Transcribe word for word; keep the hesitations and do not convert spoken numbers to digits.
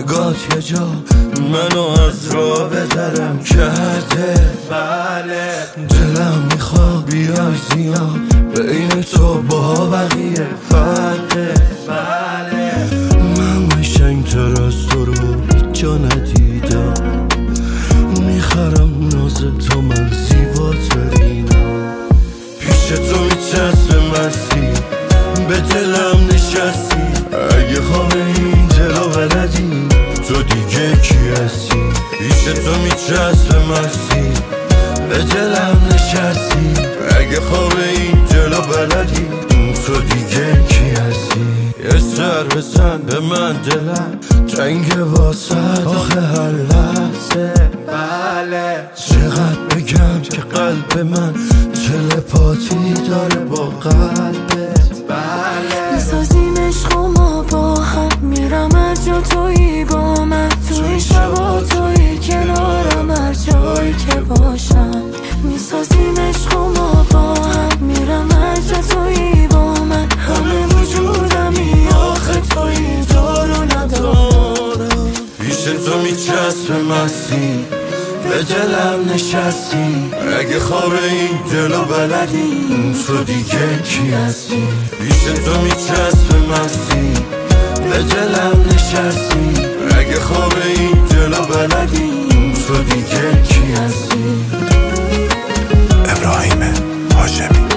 گات یه جا منو از راه بذارم کرده. بله دلم میخواد بیای زیاد بین تو با بقیه فرده. بله من قشنگ تر از تو رو هیچ جا ندیدم، میخرم ناز تو من زیباترینم. پیش تو میچسب مستی به دلم نشستی، اگه خواب این دلو بلدی تو دیگه کی هستی؟ پیش تو میچسب مستی به دلم نشستی، اگه خواب این دلو بلدی تو دیگه کی هستی؟ یه سر بزن به من دلم تنگ واسد آخه هر لحظه. بله چقدر بگم که قلب من تلپاتی داره با قلبت. بله میسازیم عشق و ما با هم، میرم هر جا تویی با من، توی شبا تویی کنارم هر جایی که باشم. میسازیم عشق و ما با هم، میرم هر جا تویی با من، همه وجودمی آخه تویی دارو ندارم. پیش تو میچسب مستی به دلم نشستی، اگه خواب این دلو بلدی تو دیگه کی هستی؟ پیش تو میچسب مستی به دلم نشستی، اگه خواب این دلو بلدی تو دیگه کی هستی؟ ابراهیم هاشمی.